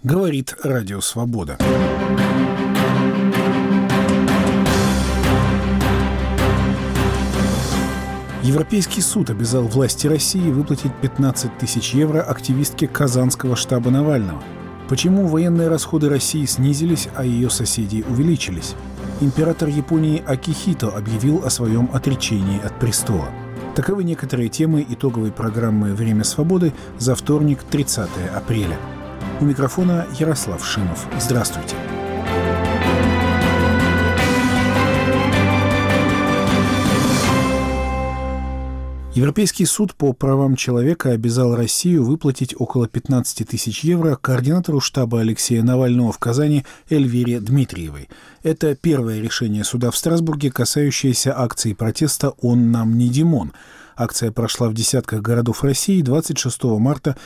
Говорит Радио Свобода. Европейский суд обязал власти России выплатить 15 тысяч евро активистке Казанского штаба Навального. Почему военные расходы России снизились, а ее соседей увеличились? Император Японии Акихито объявил о своем отречении от престола. Таковы некоторые темы итоговой программы «Время свободы» за вторник, 30 апреля. У микрофона Ярослав Шимов. Здравствуйте. Европейский суд по правам человека обязал Россию выплатить около 15 тысяч евро координатору штаба Алексея Навального в Казани Эльвире Дмитриевой. Это первое решение суда в Страсбурге, касающееся акции протеста «Он нам не Димон». Акция прошла в десятках городов России 26 марта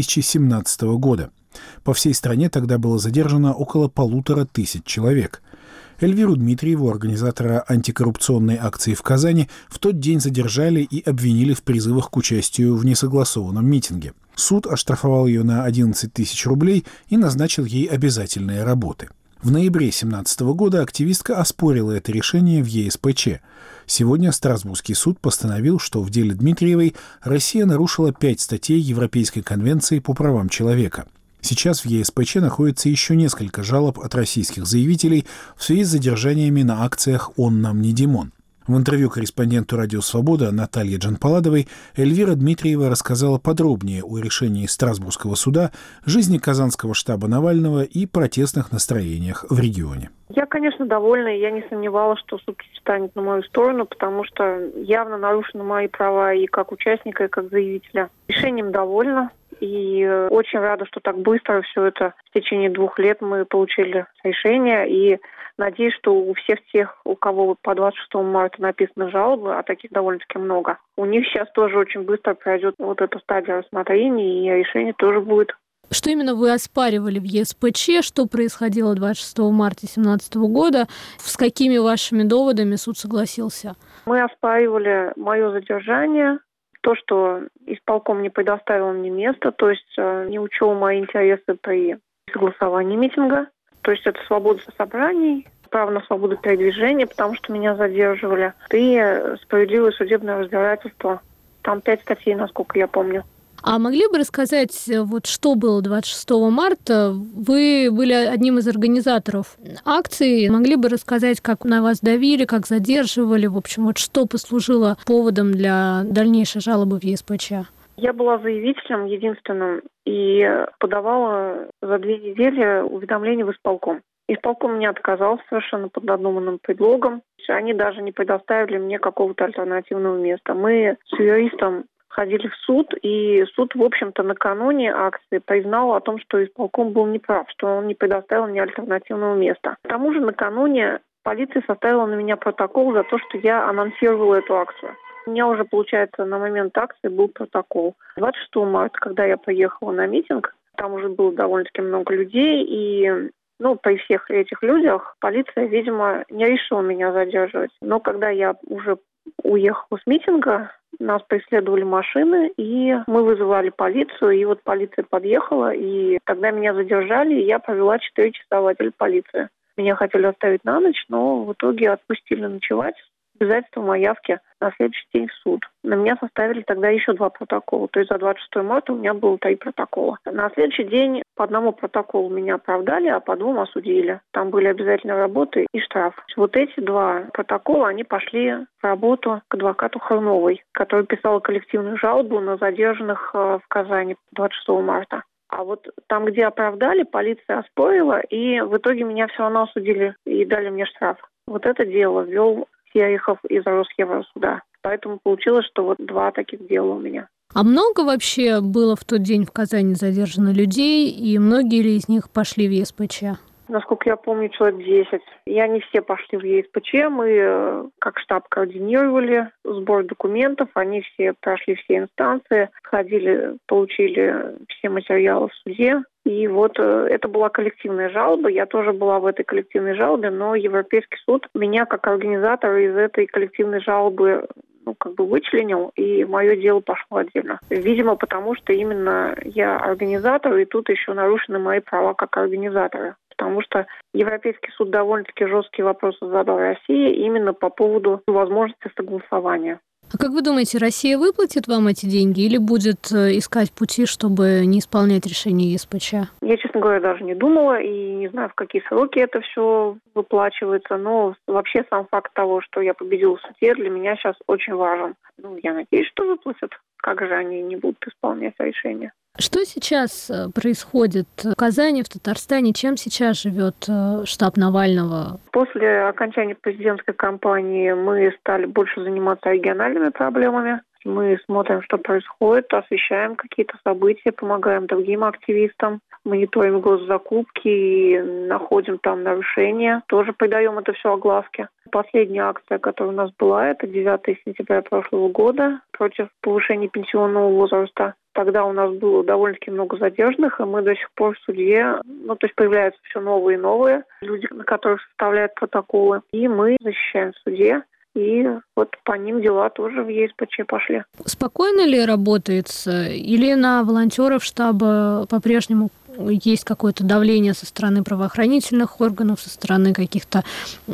2017 года. По всей стране тогда было задержано около 1500 человек. Эльвиру Дмитриеву, организатора антикоррупционной акции в Казани, в тот день задержали и обвинили в призывах к участию в несогласованном митинге. Суд оштрафовал ее на 11 тысяч рублей и назначил ей обязательные работы. В ноябре 2017 года активистка оспорила это решение в ЕСПЧ. Сегодня Страсбургский суд постановил, что в деле Дмитриевой Россия нарушила 5 статей Европейской конвенции по правам человека. Сейчас в ЕСПЧ находится еще несколько жалоб от российских заявителей в связи с задержаниями на акциях «Он нам не Димон». В интервью корреспонденту «Радио Свобода» Наталье Джанпаладовой Эльвира Дмитриева рассказала подробнее о решении Страсбургского суда, жизни Казанского штаба Навального и протестных настроениях в регионе. Я, конечно, довольна, и я не сомневалась, что суд станет на мою сторону, потому что явно нарушены мои права и как участника, и как заявителя. Решением довольна. И очень рада, что так быстро все это в течение 2 лет мы получили решение. И надеюсь, что у всех тех, у кого по 26 марта написаны жалобы, а таких довольно-таки много, у них сейчас тоже очень быстро пройдет вот эта стадия рассмотрения, и решение тоже будет. Что именно вы оспаривали в ЕСПЧ? Что происходило 26 марта 2017 года? С какими вашими доводами суд согласился? Мы оспаривали мое задержание, то, что исполком не предоставил мне место, то есть не учел мои интересы при согласовании митинга. То есть это свобода собраний, право на свободу передвижения, потому что меня задерживали, и справедливое судебное разбирательство. Там 5 статей, насколько я помню. А могли бы рассказать, вот что было 26 марта? Вы были одним из организаторов акции. Могли бы рассказать, как на вас давили, как задерживали? В общем, вот что послужило поводом для дальнейшей жалобы в ЕСПЧ? Я была заявителем единственным и подавала за 2 недели уведомление в исполком. Исполком мне отказал совершенно под надуманным предлогом. Они даже не предоставили мне какого-то альтернативного места. Мы с юристом ходили в суд, и суд, в общем-то, накануне акции признал о том, что исполком был неправ, что он не предоставил мне альтернативного места. К тому же накануне полиция составила на меня протокол за то, что я анонсировала эту акцию. У меня уже, получается, на момент акции был протокол. 26 марта, когда я поехала на митинг, там уже было довольно-таки много людей, и при всех этих людях полиция, видимо, не решила меня задерживать. Но когда я уже уехала с митинга, нас преследовали машины, и мы вызывали полицию, и вот полиция подъехала, и тогда меня задержали, и я провела 4 часа в отделе полиции. Меня хотели оставить на ночь, но в итоге отпустили ночевать с обязательством о явке на следующий день в суд. На меня составили тогда еще 2 протокола, то есть за 26 марта у меня было 3 протокола. На следующий день по 1 протоколу меня оправдали, а по 2 осудили. Там были обязательные работы и штраф. Вот эти 2 протокола, они пошли в работу к адвокату Харновой, которая писала коллективную жалобу на задержанных в Казани 26 марта. А вот там, где оправдали, полиция оспорила, и в итоге меня все равно осудили и дали мне штраф. Вот это дело вел Терехов из Росевросуда. Поэтому получилось, что вот 2 таких дела у меня. А много вообще было в тот день в Казани задержано людей, и многие ли из них пошли в ЕСПЧ? Насколько я помню, человек 10. И они все пошли в ЕСПЧ. Мы, как штаб, координировали сбор документов. Они все прошли все инстанции, ходили, получили все материалы в суде. И вот это была коллективная жалоба. Я тоже была в этой коллективной жалобе, но Европейский суд меня как организатора из этой коллективной жалобы вычленил, и мое дело пошло отдельно. Видимо, потому что именно я организатор, и тут еще нарушены мои права как организатора. Потому что Европейский суд довольно-таки жесткие вопросы задал России именно по поводу возможности согласования. А как вы думаете, Россия выплатит вам эти деньги или будет искать пути, чтобы не исполнять решение ЕСПЧ? Я, честно говоря, даже не думала и не знаю, в какие сроки это все выплачивается, но вообще сам факт того, что я победила в суде, для меня сейчас очень важен. Я надеюсь, что выплатят. Как же они не будут исполнять решение? Что сейчас происходит в Казани, в Татарстане? Чем сейчас живет штаб Навального? После окончания президентской кампании мы стали больше заниматься региональными проблемами. Мы смотрим, что происходит, освещаем какие-то события, помогаем другим активистам, мониторим госзакупки и находим там нарушения. Тоже придаем это все огласке. Последняя акция, которая у нас была, это 9 сентября прошлого года против повышения пенсионного возраста. Тогда у нас было довольно-таки много задержанных, и мы до сих пор в суде, появляются все новые и новые люди, на которых составляют протоколы, и мы защищаем в суде. И вот по ним дела тоже в ЕСПЧ пошли. Спокойно ли работается? Или на волонтеров штаба по-прежнему есть какое-то давление со стороны правоохранительных органов, со стороны каких-то,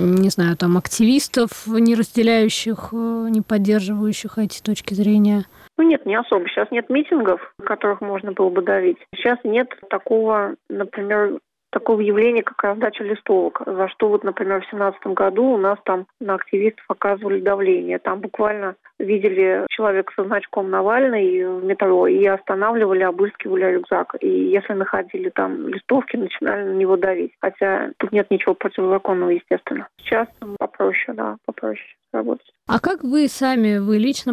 активистов, не разделяющих, не поддерживающих эти точки зрения? Нет, не особо. Сейчас нет митингов, которых можно было бы давить. Сейчас нет такого явления, как раздача листовок, за что, например, в 2017 году у нас там на активистов оказывали давление. Там буквально видели человека со значком Навальный в метро и останавливали, обыскивали рюкзак. И если находили там листовки, начинали на него давить. Хотя тут нет ничего противозаконного, естественно. Сейчас попроще работать. А как вы лично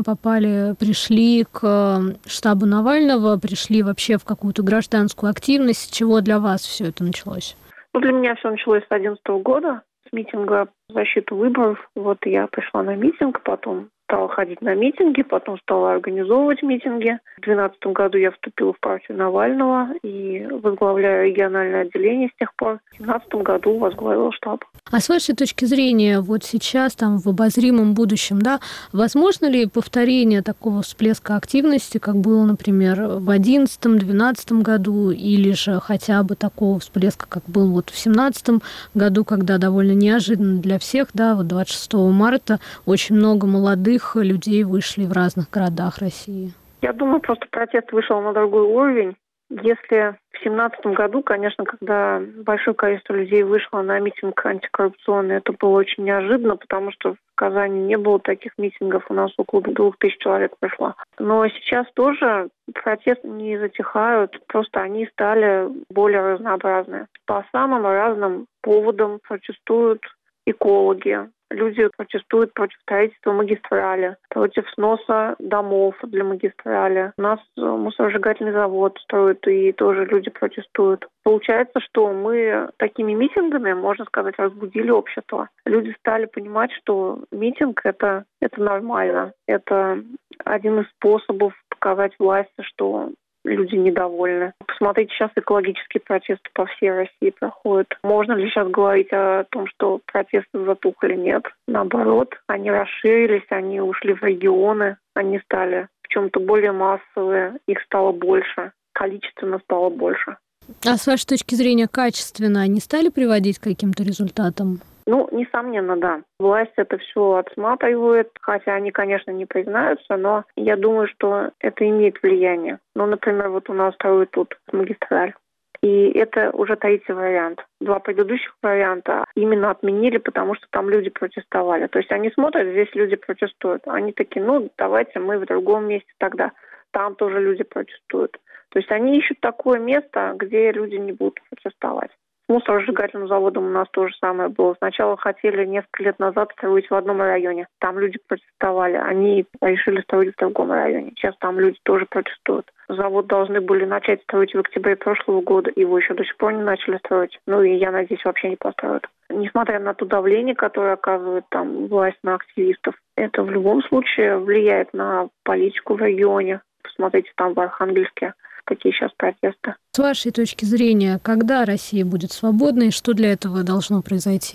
пришли к штабу Навального, пришли вообще в какую-то гражданскую активность? С чего для вас все это началось? Для меня все началось с 2011 года, с митинга в защиту выборов. Я пришла на митинг, потом стала ходить на митинги, потом стала организовывать митинги. В 2012 году я вступила в партию Навального и возглавляю региональное отделение с тех пор. В 2017 году возглавила штаб. А с вашей точки зрения, сейчас, в обозримом будущем, возможно ли повторение такого всплеска активности, как было, например, в 2011-2012 году, или же хотя бы такого всплеска, как был в 2017 году, когда довольно неожиданно для всех, 26 марта очень много молодых людей вышли в разных городах России? Я думаю, просто протест вышел на другой уровень. Если в 2017 году, конечно, когда большое количество людей вышло на митинг антикоррупционный, это было очень неожиданно, потому что в Казани не было таких митингов, у нас около 2000 человек пришло. Но сейчас тоже протесты не затихают, просто они стали более разнообразны. По самым разным поводам протестуют экологи. Люди протестуют против строительства магистрали, против сноса домов для магистрали. У нас мусоросжигательный завод строят, и тоже люди протестуют. Получается, что мы такими митингами, можно сказать, разбудили общество. Люди стали понимать, что митинг – это нормально. Это один из способов показать власти, что люди недовольны. Посмотрите, сейчас экологические протесты по всей России проходят. Можно ли сейчас говорить о том, что протесты затухли? Нет. Наоборот, они расширились, они ушли в регионы, они стали в чем-то более массовые, их стало больше, количественно стало больше. А с вашей точки зрения, качественно они стали приводить к каким-то результатам? Несомненно, да. Власть это все отсматривает, хотя они, конечно, не признаются, но я думаю, что это имеет влияние. Например, у нас строят тут магистраль. И это уже третий вариант. 2 предыдущих варианта именно отменили, потому что там люди протестовали. То есть они смотрят, здесь люди протестуют. Они такие, давайте мы в другом месте тогда. Там тоже люди протестуют. То есть они ищут такое место, где люди не будут протестовать. С мусоросжигательным заводом у нас то же самое было. Сначала хотели несколько лет назад строить в одном районе. Там люди протестовали. Они решили строить в другом районе. Сейчас там люди тоже протестуют. Завод должны были начать строить в октябре прошлого года. Его еще до сих пор не начали строить. И я надеюсь, вообще не построят. Несмотря на то давление, которое оказывает там власть на активистов, это в любом случае влияет на политику в регионе. Посмотрите, там в Архангельске какие сейчас протесты. С вашей точки зрения, когда Россия будет свободной, что для этого должно произойти?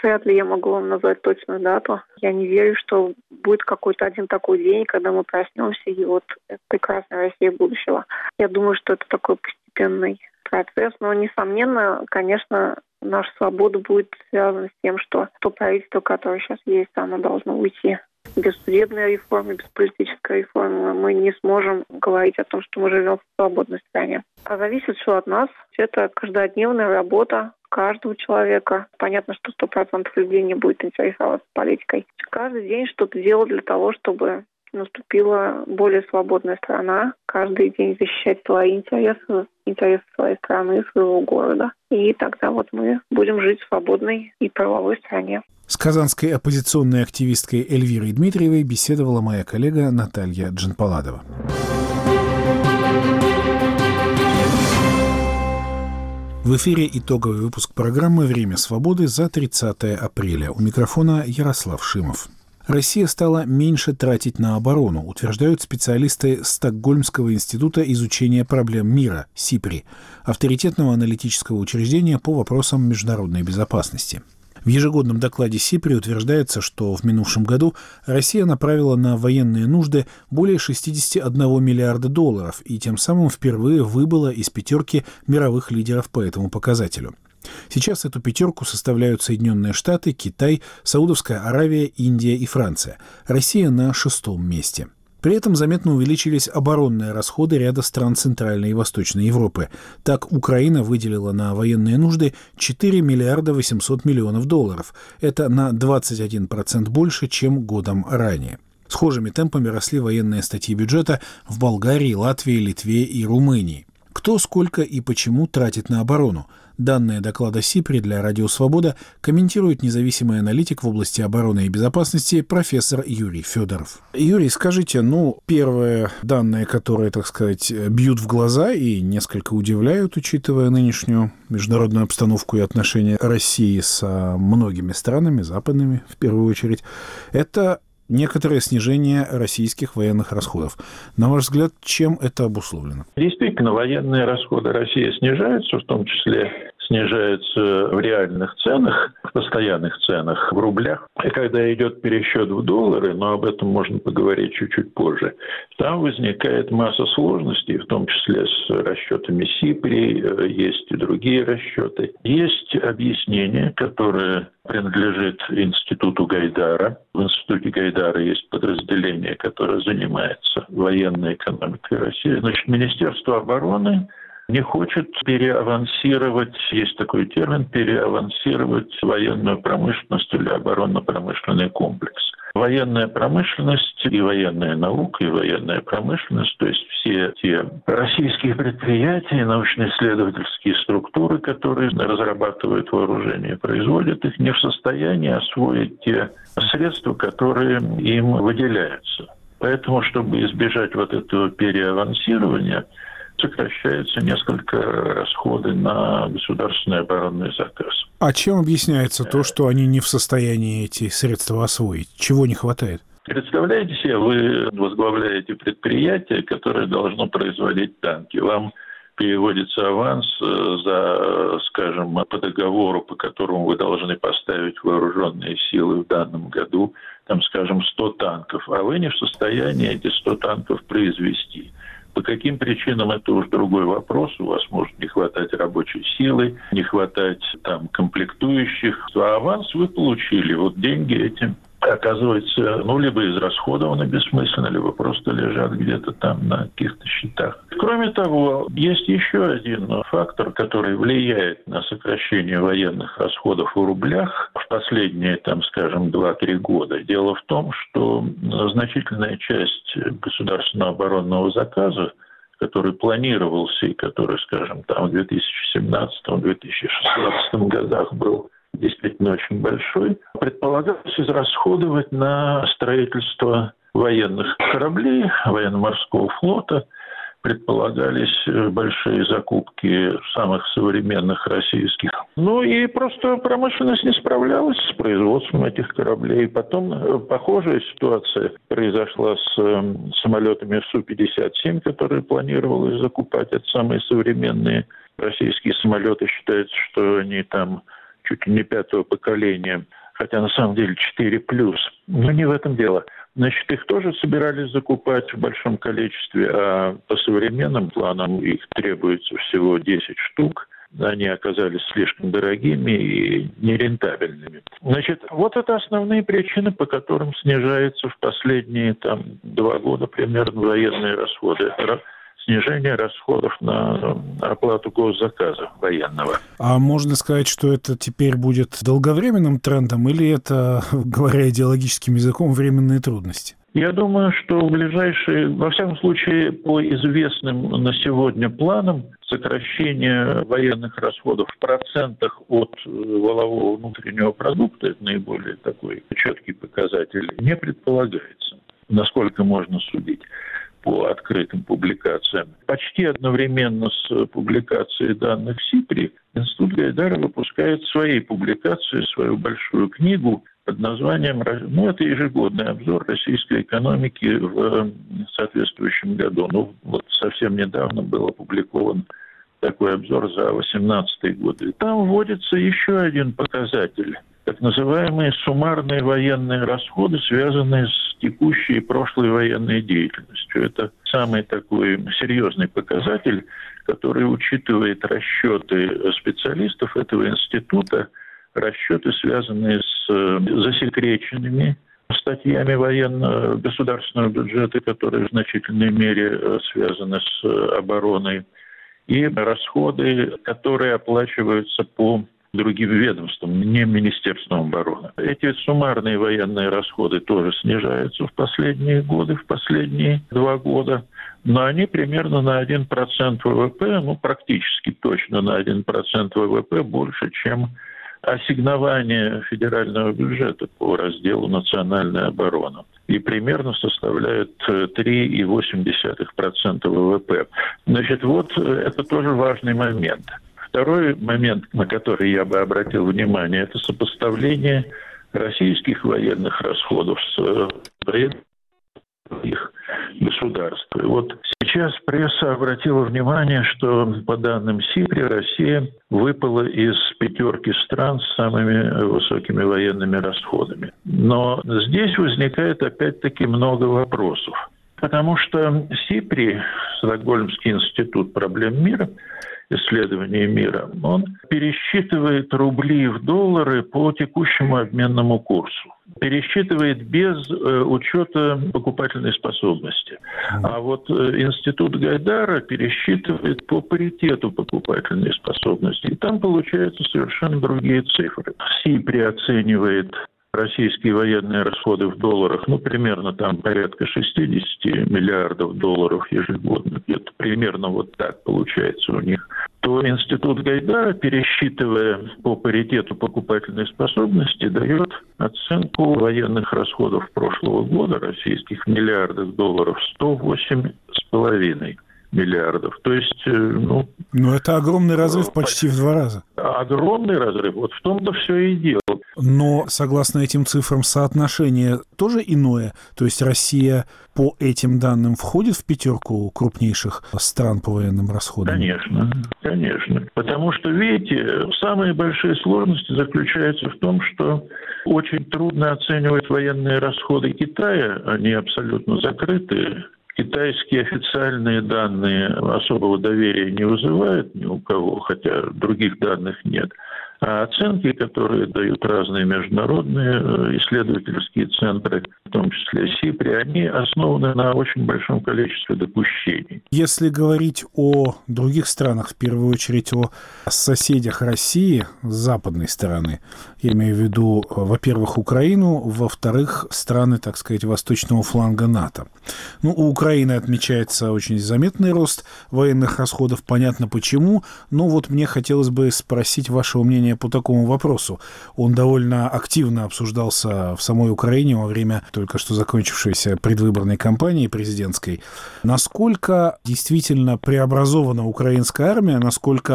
Вряд ли я могу вам назвать точную дату. Я не верю, что будет какой-то один такой день, когда мы проснемся, и вот прекрасная Россия будущего. Я думаю, что это такой постепенный процесс, но, несомненно, конечно, наша свобода будет связана с тем, что то правительство, которое сейчас есть, оно должно уйти. Без судебной реформы, без политической реформы мы не сможем говорить о том, что мы живем в свободной стране. А зависит все от нас. Это каждодневная работа каждого человека. Понятно, что 100% людей не будет интересоваться политикой. Каждый день что-то делать для того, чтобы наступила более свободная страна. Каждый день защищать свои интересы, интересы своей страны, своего города. И тогда вот мы будем жить в свободной и правовой стране. С казанской оппозиционной активисткой Эльвирой Дмитриевой беседовала моя коллега Наталья Джанпаладова. В эфире итоговый выпуск программы «Время свободы» за 30 апреля. У микрофона Ярослав Шимов. Россия стала меньше тратить на оборону, утверждают специалисты Стокгольмского института изучения проблем мира, СИПРИ, авторитетного аналитического учреждения по вопросам международной безопасности. В ежегодном докладе СИПРИ утверждается, что в минувшем году Россия направила на военные нужды более 61 миллиарда долларов и тем самым впервые выбыла из пятерки мировых лидеров по этому показателю. Сейчас эту пятерку составляют Соединенные Штаты, Китай, Саудовская Аравия, Индия и Франция. Россия на 6-м месте. При этом заметно увеличились оборонные расходы ряда стран Центральной и Восточной Европы. Так, Украина выделила на военные нужды 4 миллиарда 800 миллионов долларов. Это на 21% больше, чем годом ранее. Схожими темпами росли военные статьи бюджета в Болгарии, Латвии, Литве и Румынии. Кто, сколько и почему тратит на оборону? Данные доклада СИПРИ для «Радио Свобода» комментирует независимый аналитик в области обороны и безопасности профессор Юрий Федоров. Юрий, скажите, первые данные, которые, так сказать, бьют в глаза и несколько удивляют, учитывая нынешнюю международную обстановку и отношения России с многими странами, западными в первую очередь, это некоторое снижение российских военных расходов. На ваш взгляд, чем это обусловлено? Действительно, военные расходы России снижаются, в том числе снижаются в реальных ценах, в постоянных ценах, в рублях. И когда идет пересчет в доллары, но об этом можно поговорить чуть-чуть позже, там возникает масса сложностей, в том числе с расчетами СИПРИ, есть и другие расчеты. Есть объяснение, которое принадлежит Институту Гайдара. В Институте Гайдара есть подразделение, которое занимается военной экономикой России. Министерство обороны не хочет переавансировать, есть такой термин, переавансировать военную промышленность или оборонно-промышленный комплекс. Военная промышленность и военная наука, и военная промышленность, то есть все те российские предприятия, научно-исследовательские структуры, которые разрабатывают вооружение, производят их, не в состоянии освоить те средства, которые им выделяются. Поэтому, чтобы избежать вот этого переавансирования, сокращаются несколько расходы на государственный оборонный заказ. А чем объясняется то, что они не в состоянии эти средства освоить? Чего не хватает? Представляете себе, вы возглавляете предприятие, которое должно производить танки. Вам переводится аванс за, скажем, по договору, по которому вы должны поставить вооруженные силы в данном году, там, скажем, 100 танков, а вы не в состоянии эти 100 танков произвести. По каким причинам, это уж другой вопрос. У вас может не хватать рабочей силы, не хватать там комплектующих. А аванс вы получили. Вот деньги эти, оказывается, либо израсходованы бессмысленно, либо просто лежат где-то там на каких-то счетах. Кроме того, есть еще один фактор, который влияет на сокращение военных расходов в рублях в последние, там, скажем, 2-3 года. Дело в том, что значительная часть государственного оборонного заказа, который планировался и который, скажем, там в 2017-2016 годах был действительно очень большой, предполагалось израсходовать на строительство военных кораблей, военно-морского флота, предполагались большие закупки самых современных российских. И просто промышленность не справлялась с производством этих кораблей. Потом похожая ситуация произошла с самолетами Су-57, которые планировалось закупать. Это самые современные российские самолеты. Считается, что они там чуть ли не 5-го поколения, хотя на самом деле 4+. Но не в этом дело. Значит, их тоже собирались закупать в большом количестве, а по современным планам их требуется всего 10 штук. Они оказались слишком дорогими и нерентабельными. Значит, вот это основные причины, по которым снижаются в последние 2 года примерно военные расходы. Снижение расходов на оплату госзаказа военного. А можно сказать, что это теперь будет долговременным трендом или это, говоря идеологическим языком, временные трудности? Я думаю, что в ближайшие, во всяком случае, по известным на сегодня планам, сокращение военных расходов в процентах от валового внутреннего продукта, это наиболее такой четкий показатель, не предполагается, насколько можно судить по открытым публикациям. Почти одновременно с публикацией данных СИПРИ Институт Гайдара выпускает свои публикации, свою большую книгу под названием, это ежегодный обзор российской экономики в соответствующем году. Вот совсем недавно был опубликован такой обзор за 2018 год. И там вводится еще один показатель, так называемые суммарные военные расходы, связанные с текущей и прошлой военной деятельностью. Это самый такой серьезный показатель, который учитывает расчеты специалистов этого института, расчеты, связанные с засекреченными статьями военного государственного бюджета, которые в значительной мере связаны с обороной, и расходы, которые оплачиваются по другим ведомствам, не Министерством обороны. Эти суммарные военные расходы тоже снижаются в последние годы, в последние 2 года, но они примерно на 1% ВВП, практически точно на 1% ВВП больше, чем ассигнование федерального бюджета по разделу «Национальная оборона». И примерно составляет 3,8% ВВП. Значит, вот это тоже важный момент. Второй момент, на который я бы обратил внимание, это сопоставление российских военных расходов с их государств. И вот сейчас пресса обратила внимание, что по данным СИПРИ Россия выпала из 5 стран с самыми высокими военными расходами. Но здесь возникает опять-таки много вопросов. Потому что СИПРИ, Стокгольмский институт проблем мира, исследования мира, он пересчитывает рубли в доллары по текущему обменному курсу. Пересчитывает без учета покупательной способности. А вот институт Гайдара пересчитывает по паритету покупательной способности. И там получаются совершенно другие цифры. СИПРИ оценивает российские военные расходы в долларах, примерно там порядка 60 миллиардов долларов ежегодно, где-то примерно вот так получается у них, то институт Гайдара, пересчитывая по паритету покупательной способности, дает оценку военных расходов прошлого года российских в миллиардах долларов 108,5 миллиардов. То есть, это огромный разрыв почти в 2 раза. Огромный разрыв. Вот в том-то все и дело. Но, согласно этим цифрам, соотношение тоже иное. То есть Россия по этим данным входит в 5 крупнейших стран по военным расходам? Конечно. Потому что, видите, самые большие сложности заключаются в том, что очень трудно оценивать военные расходы Китая. Они абсолютно закрыты. Китайские официальные данные особого доверия не вызывают ни у кого, хотя других данных нет. А оценки, которые дают разные международные исследовательские центры, в том числе СИПРИ, они основаны на очень большом количестве допущений. Если говорить о других странах, в первую очередь о соседях России с западной стороны, я имею в виду, во-первых, Украину, во-вторых, страны, так сказать, восточного фланга НАТО. У Украины отмечается очень заметный рост военных расходов, понятно почему, но вот мне хотелось бы спросить вашего мнения по такому вопросу. Он довольно активно обсуждался в самой Украине во время только что закончившейся предвыборной кампании президентской. Насколько действительно преобразована украинская армия, насколько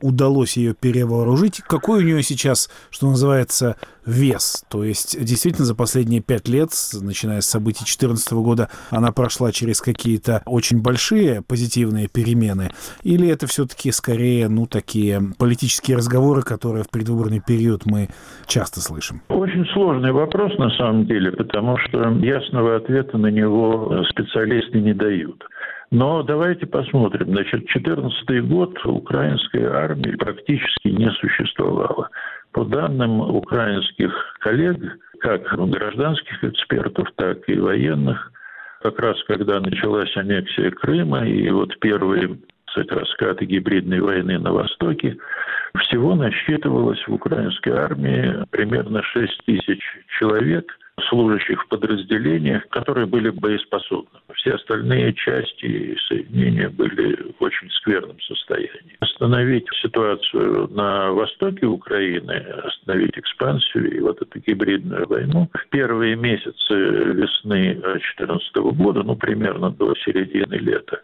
удалось ее перевооружить. Какой у нее сейчас, что называется, вес? То есть, действительно, за последние 5 лет, начиная с событий 2014 года, она прошла через какие-то очень большие позитивные перемены? Или это все-таки скорее, такие политические разговоры, которые в предвыборный период мы часто слышим? Очень сложный вопрос, на самом деле, потому что ясного ответа на него специалисты не дают. Но давайте посмотрим. 2014 год украинской армии практически не существовало. По данным украинских коллег, как гражданских экспертов, так и военных, как раз когда началась аннексия Крыма и первые раскаты гибридной войны на Востоке, всего насчитывалось в украинской армии примерно 6 тысяч человек, служащих в подразделениях, которые были боеспособны. Все остальные части и соединения были в очень скверном состоянии. Остановить ситуацию на востоке Украины, остановить экспансию и эту гибридную войну в первые месяцы весны 2014 года, примерно до середины лета,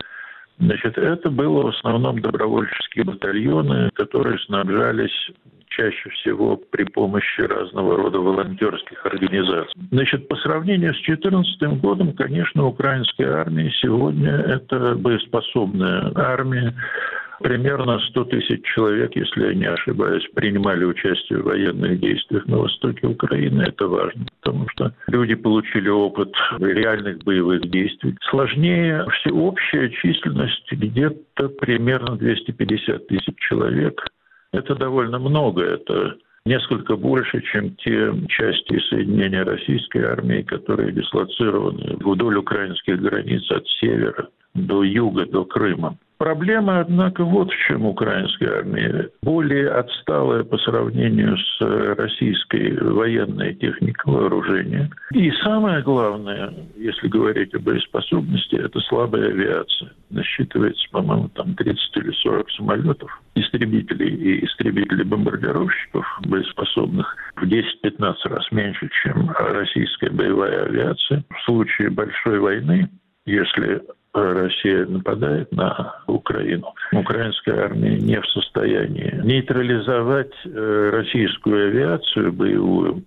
это было в основном добровольческие батальоны, которые снабжались чаще всего при помощи разного рода волонтерских организаций. По сравнению с 2014 годом, конечно, украинская армия сегодня это боеспособная армия. Примерно 100 тысяч человек, если я не ошибаюсь, принимали участие в военных действиях на востоке Украины. Это важно, потому что люди получили опыт реальных боевых действий. Сложнее всеобщая численность где-то примерно 250 тысяч человек. Это довольно много, это несколько больше, чем те части и соединения российской армии, которые дислоцированы вдоль украинских границ от севера до юга, до Крыма. Проблема, однако, в чем украинская армия. Более отсталая по сравнению с российской военной техникой вооружения. И самое главное, если говорить о боеспособности, это слабая авиация. Насчитывается, по-моему, 30 или 40 самолетов, истребителей и истребителей-бомбардировщиков боеспособных в 10-15 раз меньше, чем российская боевая авиация. В случае большой войны, если Россия нападает на Украину, украинская армия не в состоянии нейтрализовать российскую авиацию боевую,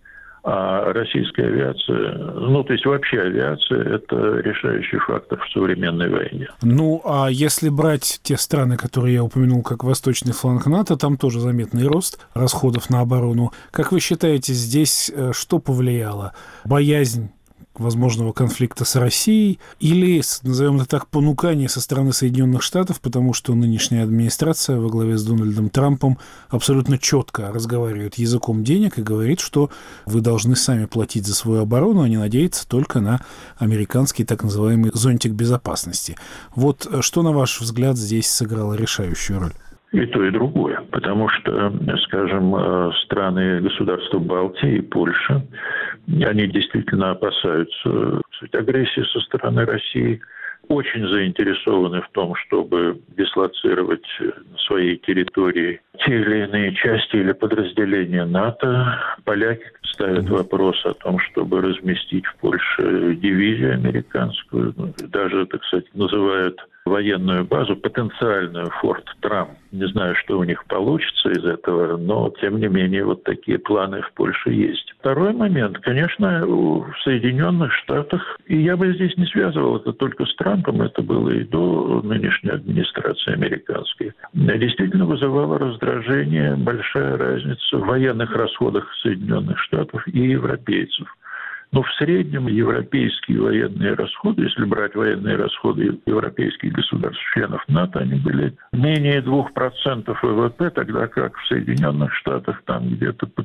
а российская авиация, то есть вообще авиация, это решающий фактор в современной войне. А если брать те страны, которые я упомянул, как восточный фланг НАТО, там тоже заметный рост расходов на оборону. Как вы считаете, здесь что повлияло? Боязнь возможного конфликта с Россией или, назовем это так, понукание со стороны Соединенных Штатов, потому что нынешняя администрация во главе с Дональдом Трампом абсолютно четко разговаривает языком денег и говорит, что вы должны сами платить за свою оборону, а не надеяться только на американский так называемый зонтик безопасности. Что, на ваш взгляд, здесь сыграло решающую роль? И то, и другое. Потому что, скажем, страны государства Балтии и Польша, они действительно опасаются агрессии со стороны России, очень заинтересованы в том, чтобы дислоцировать на своей территории те или иные части или подразделения НАТО. Поляки ставят вопрос о том, чтобы разместить в Польше дивизию американскую. Даже, так сказать, называют военную базу, потенциальную Форт Трам. Не знаю, что у них получится из этого, но, тем не менее, такие планы в Польше есть. Второй момент, конечно, в Соединенных Штатах, и я бы здесь не связывал это только с Трампом, это было и до нынешней администрации американской, действительно вызывало раздражение большая разница в военных расходах Соединенных Штатов и европейцев. Но в среднем европейские военные расходы, если брать военные расходы европейских государств-членов НАТО, они были менее 2% ВВП, тогда как в Соединенных Штатах там где-то под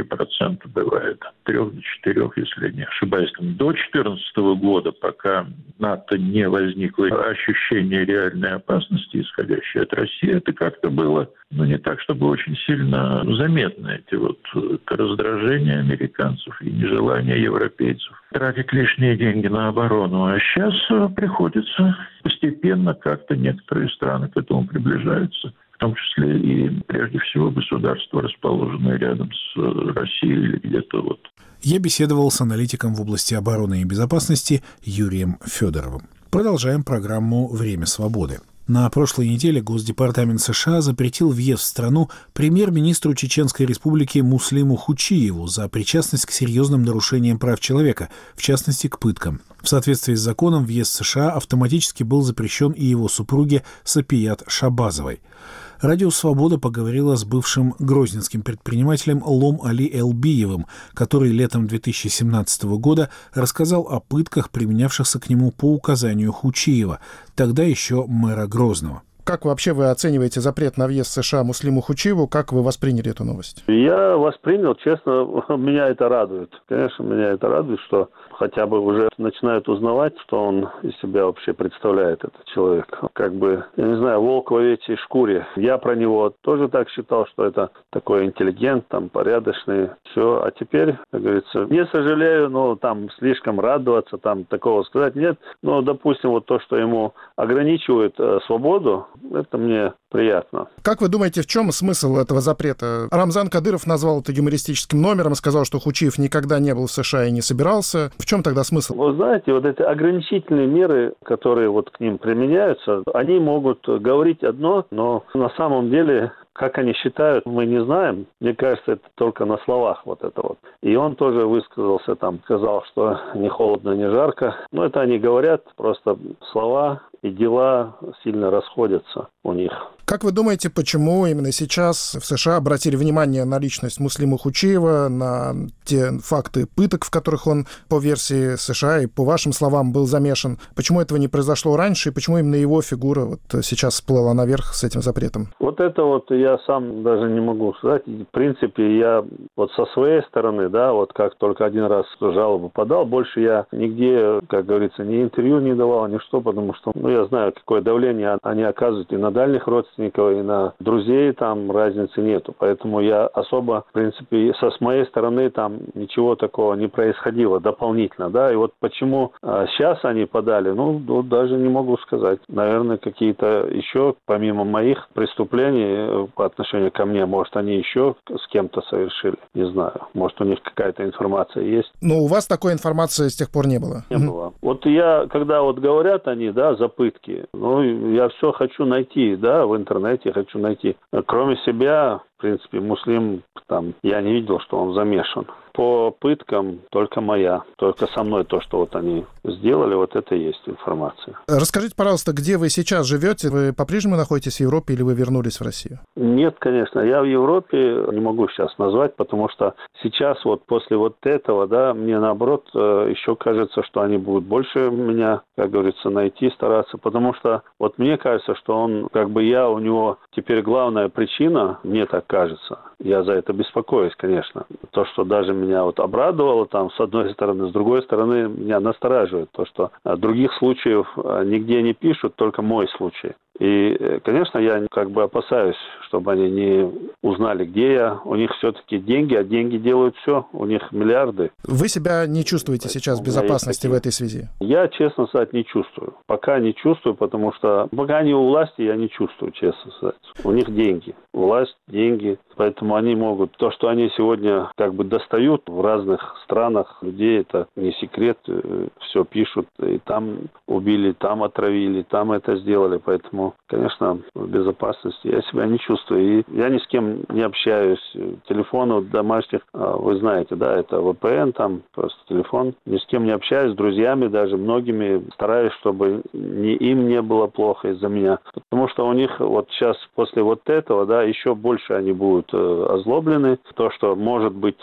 4% бывает, 3 до 4, если я не ошибаюсь. До 2014 года, пока НАТО не возникло ощущение реальной опасности, исходящей от России, это как-то было не так, чтобы очень сильно заметно эти раздражения американцев и нежелание европейцев тратить лишние деньги на оборону. А сейчас приходится постепенно как-то некоторые страны к этому приближаются, в том числе и прежде всего государства, расположенные рядом с Россией или где-то Я беседовал с аналитиком в области обороны и безопасности Юрием Федоровым. Продолжаем программу «Время свободы». На прошлой неделе Госдепартамент США запретил въезд в страну премьер-министру Чеченской Республики Муслиму Хучиеву за причастность к серьезным нарушениям прав человека, в частности, к пыткам. В соответствии с законом, въезд в США автоматически был запрещен и его супруге Сапият Шабазовой. Радио «Свобода» поговорила с бывшим грозненским предпринимателем Лом Али Элбиевым, который летом 2017 года рассказал о пытках, применявшихся к нему по указанию Хучиева, тогда еще мэра Грозного. Как вообще вы оцениваете запрет на въезд в США Муслиму Хучиеву? Как вы восприняли эту новость? Я воспринял, честно, меня это радует. Конечно, меня это радует, что хотя бы уже начинают узнавать, что он из себя вообще представляет, этот человек. Как бы, я не знаю, волк в овечьей шкуре. Я про него тоже так считал, что это такой интеллигент, там, порядочный, все. А теперь, как говорится, не сожалею, но там слишком радоваться, там такого сказать нет. Но, допустим, вот то, что ему ограничивает свободу, это мне приятно. Как вы думаете, в чем смысл этого запрета? Рамзан Кадыров назвал это юмористическим номером, сказал, что Хучиев никогда не был в США и не собирался. В чем тогда смысл? Вы знаете, вот эти ограничительные меры, которые вот к ним применяются, они могут говорить одно, но на самом деле, как они считают, мы не знаем. Мне кажется, это только на словах вот это вот. И он тоже высказался там, сказал, что не холодно, не жарко. Но это они говорят, просто слова и дела сильно расходятся у них. Как вы думаете, почему именно сейчас в США обратили внимание на личность Муслима Хучиева, на те факты пыток, в которых он, по версии США и по вашим словам, был замешан? Почему этого не произошло раньше, и почему именно его фигура вот сейчас всплыла наверх с этим запретом? Вот это вот я сам даже не могу сказать. В принципе, я вот со своей стороны, да, вот как только один раз жалобу подал, больше я нигде, как говорится, ни интервью не давал, ни что, потому что, я знаю, какое давление они оказывают и на дальних родственников, и на друзей, там разницы нету. Поэтому я особо, в принципе, с моей стороны там ничего такого не происходило дополнительно, да. И вот почему сейчас они подали, даже не могу сказать. Наверное, какие-то еще, помимо моих преступлений по отношению ко мне, может, они еще с кем-то совершили. Не знаю. Может, у них какая-то информация есть. Но у вас такой информации с тех пор не было? Не было. Вот я, когда вот говорят они, да, за пытки, я все хочу найти, да, в интернете хочу найти. Кроме себя, в принципе, Муслим, там, я не видел, что он замешан. По пыткам только со мной то, что вот они сделали, вот это и есть информация. Расскажите, пожалуйста, где вы сейчас живете? Вы по-прежнему находитесь в Европе или вы вернулись в Россию? Нет, конечно, я в Европе не могу сейчас назвать, потому что сейчас вот после вот этого, да, мне наоборот еще кажется, что они будут больше меня, как говорится, найти, стараться, потому что вот мне кажется, что он, у него теперь главная причина, мне так кажется, я за это беспокоюсь, конечно, то, что даже меня вот обрадовало там с одной стороны, с другой стороны меня настораживает то, что других случаев нигде не пишут, только мой случай. И, конечно, я опасаюсь, чтобы они не узнали, где я. У них все-таки деньги, а деньги делают все. У них миллиарды. Вы себя не чувствуете сейчас в безопасности в этой связи? Я, честно сказать, не чувствую. Пока не чувствую, потому что пока они у власти, я не чувствую, честно сказать. У них деньги. Власть, деньги. Поэтому они могут... То, что они сегодня достают в разных странах людей, это не секрет. Все пишут. И там убили, там отравили, там это сделали. Поэтому, конечно, в безопасности я себя не чувствую. И я ни с кем не общаюсь. Телефонов домашних, вы знаете, да, это VPN, там просто телефон. Ни с кем не общаюсь, с друзьями даже, многими. Стараюсь, чтобы им не было плохо из-за меня. Потому что у них вот сейчас после вот этого, да, еще больше они будут озлоблены. То, что может быть,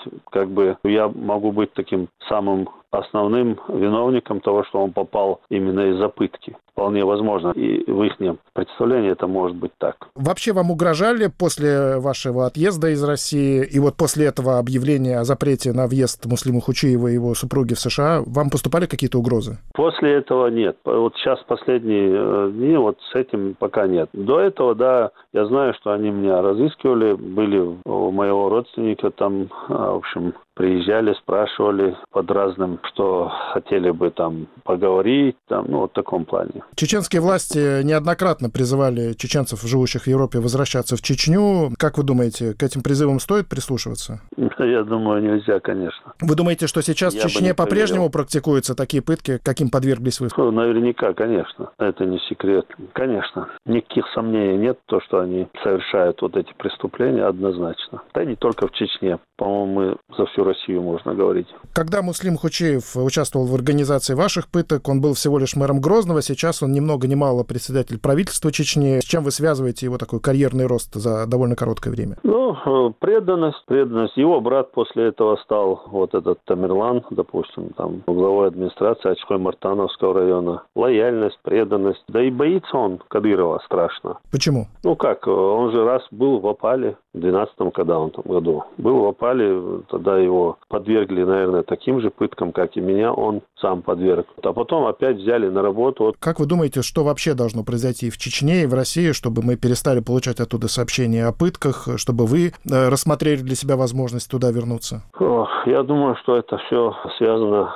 я могу быть таким самым основным виновником того, что он попал именно из-за пытки. Вполне возможно. И в их представлении это может быть так. Вообще вам угрожали после вашего отъезда из России и вот после этого объявления о запрете на въезд Муслима Хучиева и его супруги в США, вам поступали какие-то угрозы? После этого нет. Вот сейчас последние дни вот с этим пока нет. До этого, да, я знаю, что они меня разыскивали, были у моего родственника там, в общем, приезжали, спрашивали под разным, что хотели бы там поговорить, там, ну, вот в таком плане. Чеченские власти неоднократно призывали чеченцев, живущих в Европе, возвращаться в Чечню. Как вы думаете, к этим призывам стоит прислушиваться? Я думаю, нельзя, конечно. Вы думаете, что сейчас в Чечне по-прежнему практикуются такие пытки, каким подверглись вы? Ну, наверняка, конечно. Это не секрет. Конечно. Никаких сомнений нет, то, что они совершают вот эти преступления, однозначно. Да не только в Чечне. По-моему, за всю Россию можно говорить. Когда Муслим Хучиев участвовал в организации ваших пыток, он был всего лишь мэром Грозного, сейчас он ни много ни мало председатель правительства Чечни. С чем вы связываете его такой карьерный рост за довольно короткое время? Ну, преданность. Его брат после этого стал вот этот Тамерлан, допустим, там, главой администрации Очкой-Мартановского района. Лояльность, преданность. Да и боится он Кадырова страшно. Почему? Ну как, он же раз был в опале в 2012 году. Был в опале, тогда его подвергли, наверное, таким же пыткам, как и меня, он сам подверг. А потом опять взяли на работу. Как вы думаете, что вообще должно произойти в Чечне и в России, чтобы мы перестали получать оттуда сообщения о пытках, чтобы вы рассмотрели для себя возможность туда вернуться? Я думаю, что это все связано,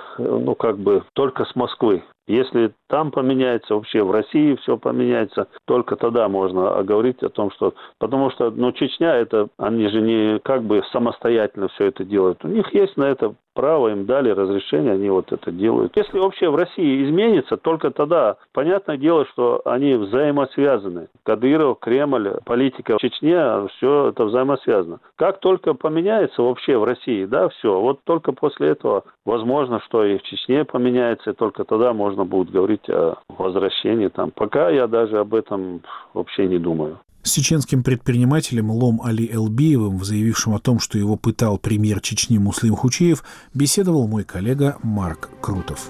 только с Москвы. Если там поменяется, вообще в России все поменяется, только тогда можно говорить о том, что... Потому что, Чечня, они же не самостоятельно все это делают. У них есть на это право, им дали разрешение, они вот это делают. Если вообще в России изменится, только тогда, понятное дело, что они взаимосвязаны. Кадыров, Кремль, политика в Чечне, все это взаимосвязано. Как только поменяется вообще в России, все, вот только после этого возможно, что и в Чечне поменяется, и только тогда можно будет говорить о возвращении там. Пока я даже об этом вообще не думаю. С чеченским предпринимателем Лом Али Элбиевым, заявившим о том, что его пытал премьер Чечни Муслим Хучиев, беседовал мой коллега Марк Крутов.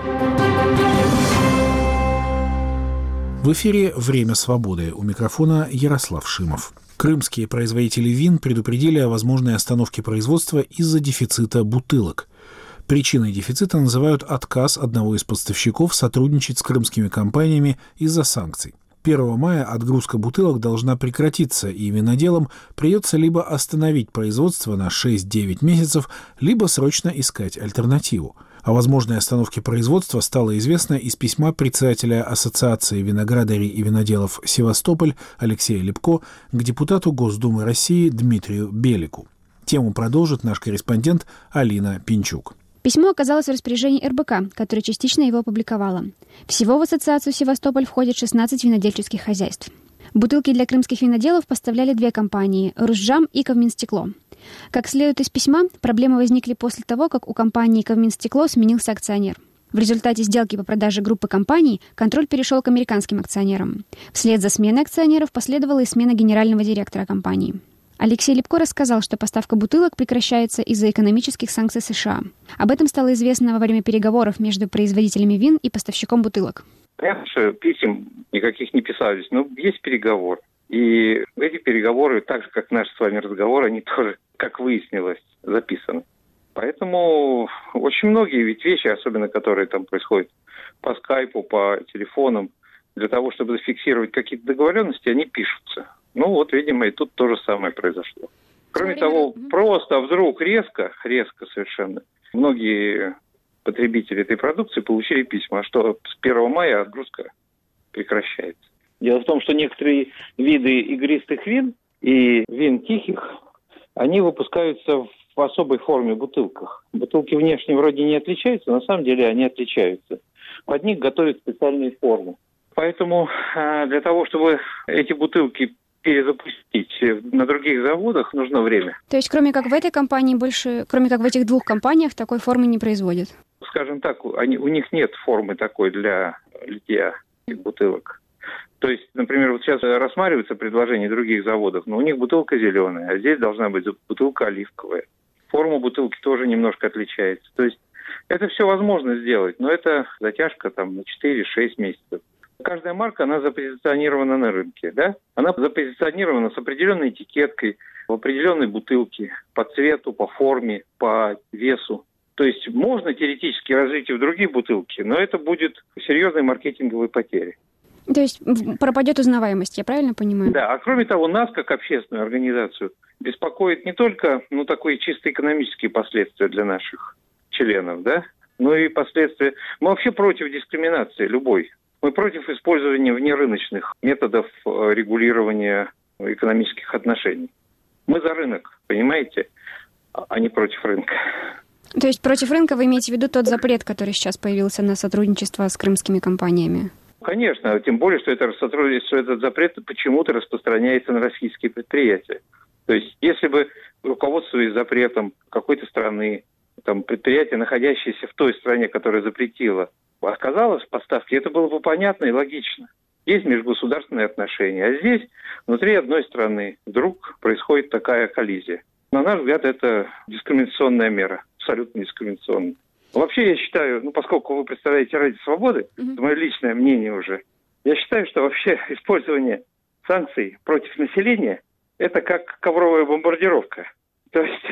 В эфире «Время свободы». У микрофона Ярослав Шимов. Крымские производители вин предупредили о возможной остановке производства из-за дефицита бутылок. Причиной дефицита называют отказ одного из поставщиков сотрудничать с крымскими компаниями из-за санкций. 1 мая отгрузка бутылок должна прекратиться, и виноделам придется либо остановить производство на 6-9 месяцев, либо срочно искать альтернативу. О возможной остановке производства стало известно из письма председателя Ассоциации виноградарей и виноделов «Севастополь» Алексея Липко к депутату Госдумы России Дмитрию Белику. Тему продолжит наш корреспондент Алина Пинчук. Письмо оказалось в распоряжении РБК, которое частично его опубликовало. Всего в ассоциацию «Севастополь» входит 16 винодельческих хозяйств. Бутылки для крымских виноделов поставляли две компании – «Русджам» и «Ковминстекло». Как следует из письма, проблемы возникли после того, как у компании «Ковминстекло» сменился акционер. В результате сделки по продаже группы компаний контроль перешел к американским акционерам. Вслед за сменой акционеров последовала и смена генерального директора компании. Алексей Липко рассказал, что поставка бутылок прекращается из-за экономических санкций США. Об этом стало известно во время переговоров между производителями вин и поставщиком бутылок. Понятно, что писем никаких не писались, но есть переговор. И эти переговоры, так же, как наш с вами разговор, они тоже, как выяснилось, записаны. Поэтому очень многие ведь вещи, особенно которые там происходят по скайпу, по телефонам, для того, чтобы зафиксировать какие-то договоренности, они пишутся. Видимо, и тут то же самое произошло. Кроме того, просто вдруг резко совершенно, многие потребители этой продукции получили письма, что с 1 мая отгрузка прекращается. Дело в том, что некоторые виды игристых вин и вин тихих, они выпускаются в особой форме бутылках. Бутылки внешне вроде не отличаются, на самом деле они отличаются. Под них готовят специальные формы. Поэтому для того, чтобы эти бутылки перезапустить на других заводах, нужно время. То есть, кроме как в этой компании, кроме как в этих двух компаниях, такой формы не производят? Скажем так, у них нет формы такой для литья бутылок. То есть, например, вот сейчас рассматривается предложение других заводов, но у них бутылка зеленая, а здесь должна быть бутылка оливковая. Форма бутылки тоже немножко отличается. То есть, это все возможно сделать, но это затяжка на 4-6 месяцев. Каждая марка, она запозиционирована на рынке, да? Она запозиционирована с определенной этикеткой, в определенной бутылке, по цвету, по форме, по весу. То есть можно теоретически развить и в другие бутылки, но это будет серьезной маркетинговой потерей. То есть пропадет узнаваемость, я правильно понимаю? Да, а кроме того, нас, как общественную организацию, беспокоит не только такие чисто экономические последствия для наших членов, да, но и последствия. Мы вообще против дискриминации любой. Мы против использования внерыночных методов регулирования экономических отношений. Мы за рынок, понимаете, а не против рынка. То есть против рынка вы имеете в виду тот запрет, который сейчас появился на сотрудничество с крымскими компаниями? Конечно, тем более, что этот запрет почему-то распространяется на российские предприятия. То есть, если бы, руководствуясь запретом какой-то страны, предприятие, находящееся в той стране, которая запретила, отказалось в поставке, это было бы понятно и логично. Есть межгосударственные отношения, а здесь, внутри одной страны, вдруг происходит такая коллизия. На наш взгляд, это дискриминационная мера, абсолютно дискриминационная. Вообще, я считаю, поскольку вы представляете Ради свободы, это мое личное мнение уже, я считаю, что вообще использование санкций против населения – это как ковровая бомбардировка. То есть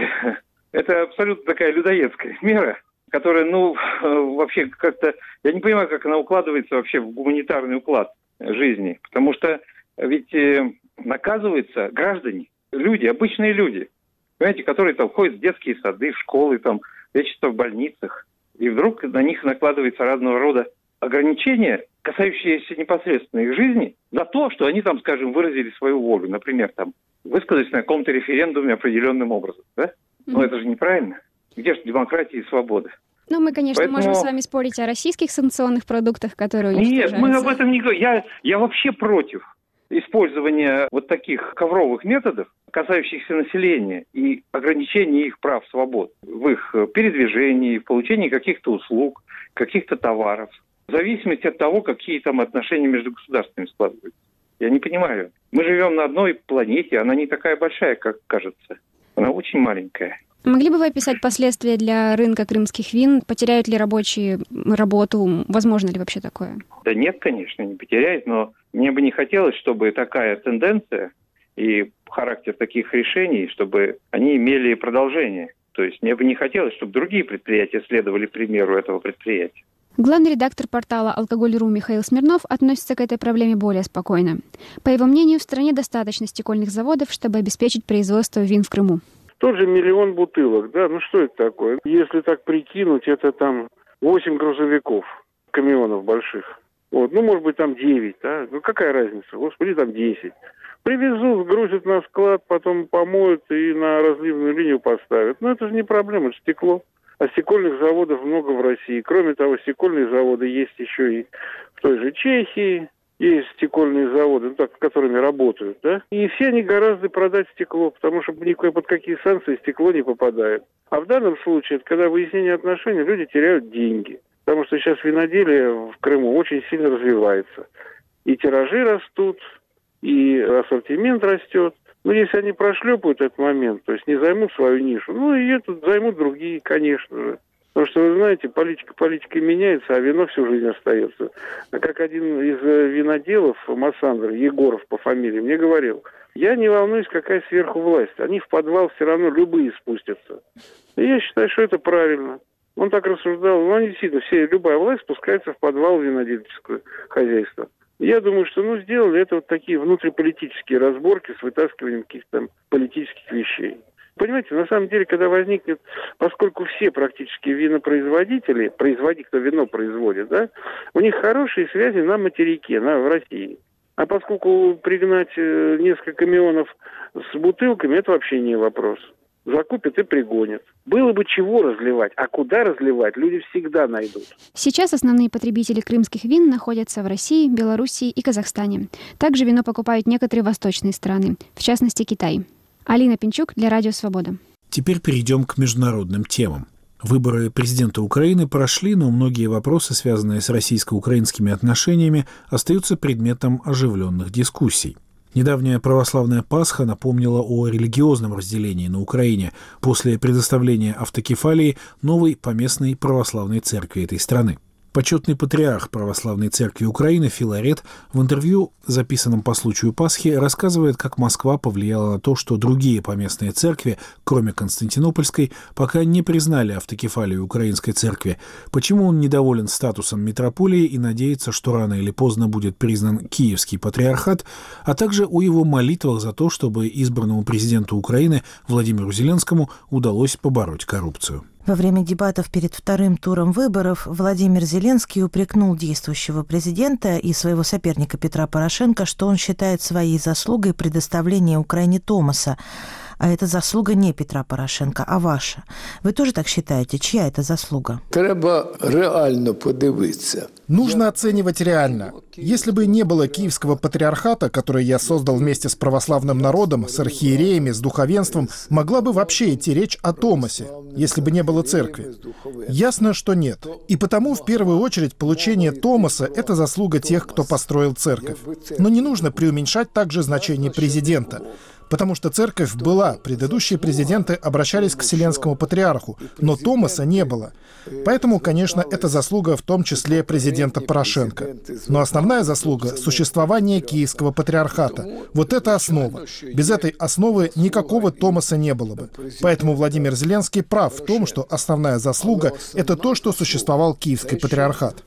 это абсолютно такая людоедская мера, которая, вообще как-то... Я не понимаю, как она укладывается вообще в гуманитарный уклад жизни. Потому что ведь наказываются граждане, люди, обычные люди, понимаете, которые ходят в детские сады, в школы, лечатся в больницах. И вдруг на них накладываются разного рода ограничения, касающиеся непосредственно их жизни, за то, что они выразили свою волю. Например, высказались на каком-то референдуме определенным образом. Да? Но это же неправильно. Где же демократия и свобода? Мы, конечно, можем с вами спорить о российских санкционных продуктах, которые уничтожаются. Нет, мы об этом не говорим. Я вообще против использования таких ковровых методов, касающихся населения и ограничения их прав, свобод в их передвижении, в получении каких-то услуг, каких-то товаров, в зависимости от того, какие отношения между государствами складываются. Я не понимаю. Мы живем на одной планете, она не такая большая, как кажется. Она очень маленькая. Могли бы вы описать последствия для рынка крымских вин? Потеряют ли рабочие работу? Возможно ли вообще такое? Да нет, конечно, не потеряют, но мне бы не хотелось, чтобы такая тенденция и характер таких решений, чтобы они имели продолжение. То есть мне бы не хотелось, чтобы другие предприятия следовали примеру этого предприятия. Главный редактор портала «Алкоголь.ру» Михаил Смирнов относится к этой проблеме более спокойно. По его мнению, в стране достаточно стекольных заводов, чтобы обеспечить производство вин в Крыму. Тот же 1 миллион бутылок, да, что это такое? Если так прикинуть, это 8 грузовиков, камионов больших. Может быть, 9, да? Какая разница? Господи, 10. Привезут, сгрузят на склад, потом помоют и на разливную линию поставят. Это же не проблема, это стекло. А стекольных заводов много в России. Кроме того, стекольные заводы есть еще и в той же Чехии. Есть стекольные заводы, которыми работают, да? И все они гораздо продать стекло, потому что никакой под какие санкции стекло не попадает. А в данном случае, когда выяснение отношений, люди теряют деньги. Потому что сейчас виноделие в Крыму очень сильно развивается. И тиражи растут, и ассортимент растет. Если они прошлепают этот момент, то есть не займут свою нишу, и займут другие, конечно же. Потому что, вы знаете, политика меняется, а вино всю жизнь остается. Как один из виноделов, Массандр, Егоров по фамилии, мне говорил, я не волнуюсь, какая сверху власть. Они в подвал все равно любые спустятся. И я считаю, что это правильно. Он так рассуждал. Они действительно, любая власть спускается в подвал винодельческого хозяйства. Я думаю, что сделали это такие внутриполитические разборки с вытаскиванием каких-то политических вещей. Понимаете, на самом деле, когда возникнет, поскольку все практически винопроизводители, кто вино производит, да, у них хорошие связи на материке, в России. А поскольку пригнать несколько камионов с бутылками, это вообще не вопрос. Закупят и пригонят. Было бы чего разливать, а куда разливать, люди всегда найдут. Сейчас основные потребители крымских вин находятся в России, Белоруссии и Казахстане. Также вино покупают некоторые восточные страны, в частности Китай. Алина Пинчук для Радио Свобода. Теперь перейдем к международным темам. Выборы президента Украины прошли, но многие вопросы, связанные с российско-украинскими отношениями, остаются предметом оживленных дискуссий. Недавняя православная Пасха напомнила о религиозном разделении на Украине после предоставления автокефалии новой поместной православной церкви этой страны. Почетный патриарх Православной Церкви Украины Филарет в интервью, записанном по случаю Пасхи, рассказывает, как Москва повлияла на то, что другие поместные церкви, кроме Константинопольской, пока не признали автокефалию Украинской Церкви, почему он недоволен статусом митрополии и надеется, что рано или поздно будет признан Киевский патриархат, а также о его молитвах за то, чтобы избранному президенту Украины Владимиру Зеленскому удалось побороть коррупцию. Во время дебатов перед вторым туром выборов Владимир Зеленский упрекнул действующего президента и своего соперника Петра Порошенко, что он считает своей заслугой предоставление Украине Томаса. А это заслуга не Петра Порошенко, а ваша. Вы тоже так считаете? Чья это заслуга? Треба реально подивиться. Нужно оценивать реально. Если бы не было Киевского патриархата, который я создал вместе с православным народом, с архиереями, с духовенством, могла бы вообще идти речь о Томасе, если бы не было церкви? Ясно, что нет. И потому, в первую очередь, получение Томаса – это заслуга тех, кто построил церковь. Но не нужно преуменьшать также значение президента. Потому что церковь была, предыдущие президенты обращались к Вселенскому патриарху, но Томаса не было. Поэтому, конечно, это заслуга в том числе президента Порошенко. Но основная заслуга – существование Киевского патриархата. Вот это основа. Без этой основы никакого Томаса не было бы. Поэтому Владимир Зеленский прав в том, что основная заслуга – это то, что существовал Киевский патриархат.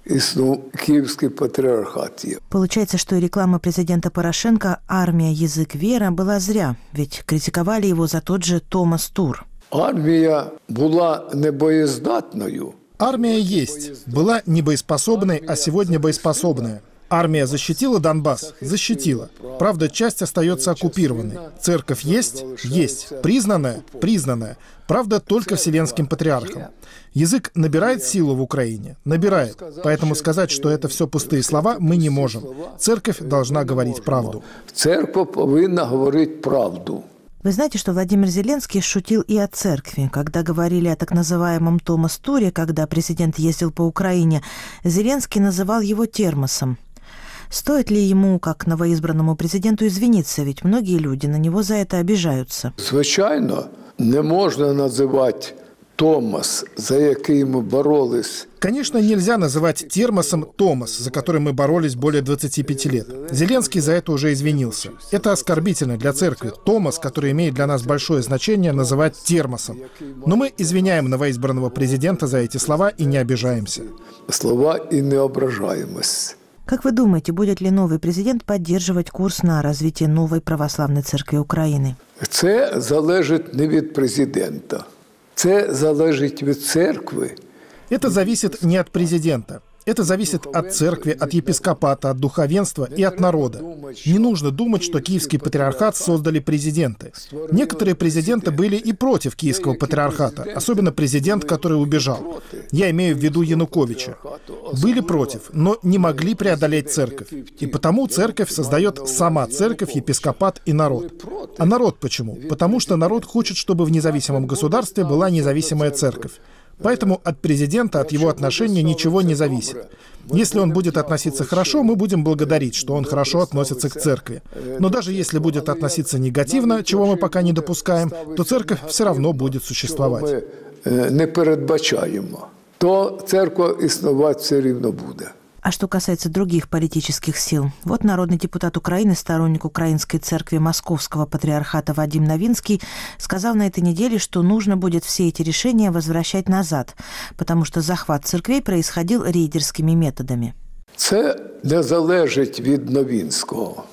Получается, что и реклама президента Порошенко «Армия, язык, вера» была зря. Ведь критиковали его за тот же Томас Тур. Армия была небоездатною. Армия есть. Была небоеспособной, а сегодня боеспособная. Армия защитила Донбасс? Защитила. Правда, часть остается оккупированной. Церковь есть? Есть. Признанная? Признанная. Правда, только Вселенским патриархом. Язык набирает силу в Украине? Набирает. Поэтому сказать, что это все пустые слова, мы не можем. Церковь должна говорить правду. Церковь повинна говорить правду. Вы знаете, что Владимир Зеленский шутил и о церкви. Когда говорили о так называемом Томас Туре, когда президент ездил по Украине, Зеленский называл его термосом. Стоит ли ему, как новоизбранному президенту, извиниться? Ведь многие люди на него за это обижаются. Звичайно, не можна називати Томас, за який ми боролись. Конечно, нельзя называть термосом Томас, за который мы боролись более 25 лет. Зеленский за это уже извинился. Это оскорбительно для церкви. Томас, который имеет для нас большое значение, называть термосом. Но мы извиняем новоизбранного президента за эти слова и не обижаемся. Слова и не ображаемся. Как вы думаете, будет ли новый президент поддерживать курс на развитие новой православной церкви Украины? Це залежить не від президента. Це залежить від церкви. Это зависит не от президента. Это зависит от церкви, от епископата, от духовенства и от народа. Не нужно думать, что Киевский патриархат создали президенты. Некоторые президенты были и против Киевского патриархата, особенно президент, который убежал. Я имею в виду Януковича. Были против, но не могли преодолеть церковь. И потому церковь создает сама церковь, епископат и народ. А народ почему? Потому что народ хочет, чтобы в независимом государстве была независимая церковь. Поэтому от президента, от его отношения ничего не зависит. Если он будет относиться хорошо, мы будем благодарить, что он хорошо относится к церкви. Но даже если будет относиться негативно, чего мы пока не допускаем, то церковь все равно будет существовать. Не передбачаємо, то церква існувати все рівно буде. А что касается других политических сил, вот народный депутат Украины, сторонник Украинской церкви Московского патриархата Вадим Новинский сказал на этой неделе, что нужно будет все эти решения возвращать назад, потому что захват церквей происходил рейдерскими методами. Це не залежить від Новинского.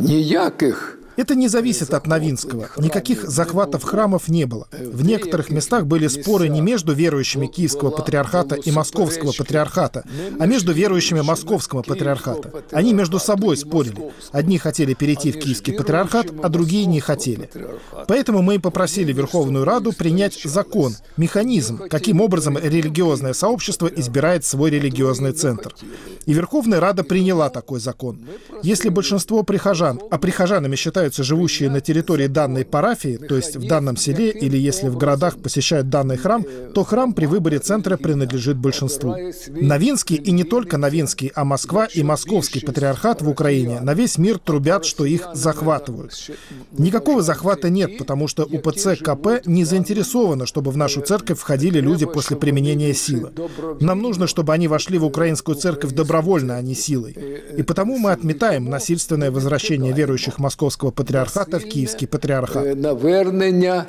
Ніяких. Это не зависит от Новинского. Никаких захватов храмов не было. В некоторых местах были споры не между верующими Киевского патриархата и Московского патриархата, а между верующими Московского патриархата. Они между собой спорили. Одни хотели перейти в Киевский патриархат, а другие не хотели. Поэтому мы и попросили Верховную Раду принять закон, механизм, каким образом религиозное сообщество избирает свой религиозный центр. И Верховная Рада приняла такой закон. Если большинство прихожан, а прихожанами считаются живущие на территории данной парафии, то есть в данном селе, или если в городах посещают данный храм, то храм при выборе центра принадлежит большинству. Новинский, и не только Новинский, а Москва и Московский патриархат в Украине на весь мир трубят, что их захватывают. Никакого захвата нет, потому что УПЦ КП не заинтересована, чтобы в нашу церковь входили люди после применения силы. Нам нужно, чтобы они вошли в украинскую церковь добровольно, а не силой. И потому мы отметаем насильственное возвращение верующих Московского патриархата в Киевский патриархат. Навернення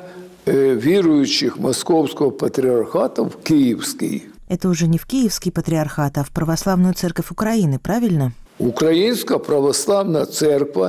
верующих Московского патриархата в Киевский. Это уже не в Киевский патриархат, а в Православную церковь Украины, правильно? Українська православна церква